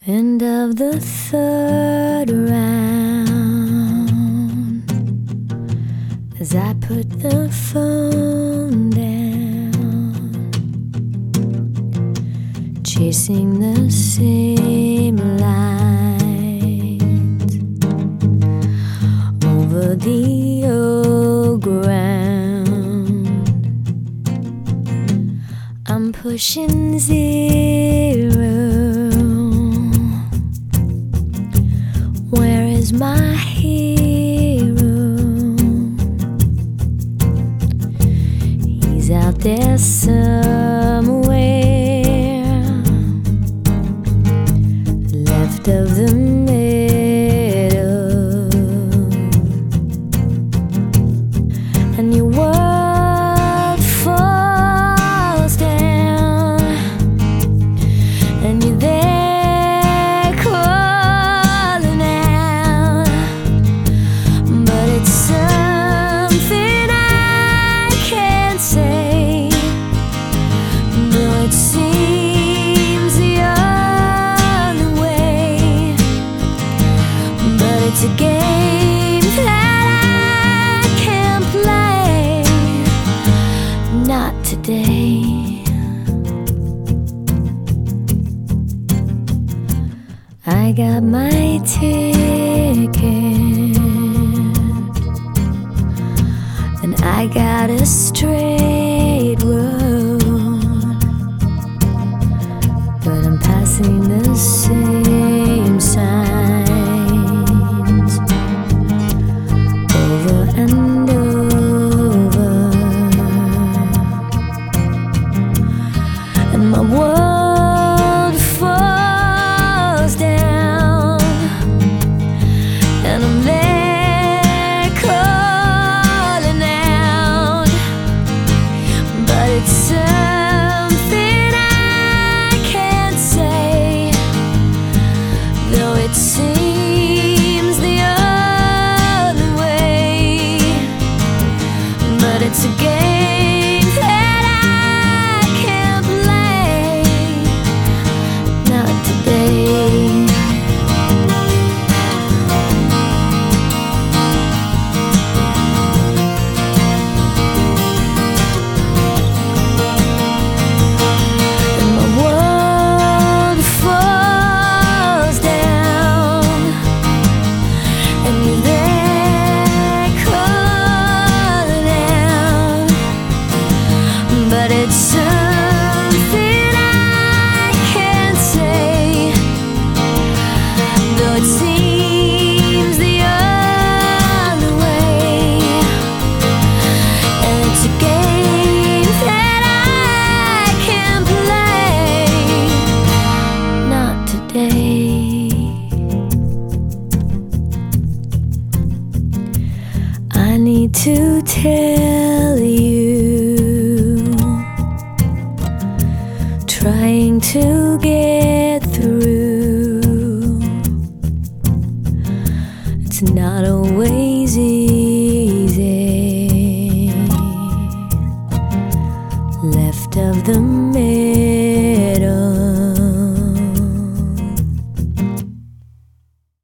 End of the third round, as I put the phone down, chasing the same lines over the old ground. I'm pushing zero. Where is my hero? He's out there somewhere, left of the middle, and your world falls down, and you're there. It seems the only way, but it's a game that I can't play. Not today. I got my ticket, and I got a straight road, but I'm passing the same signs over and over, and my world falls down, and I'm there calling out, but it's it seems the only way, but it's a game that I can't play. Not today. And my world falls down, and you're there calling out, but it's something I can't say, though it seems the only way, and it's a game that I can't play. Not today. I need to tell you, trying to get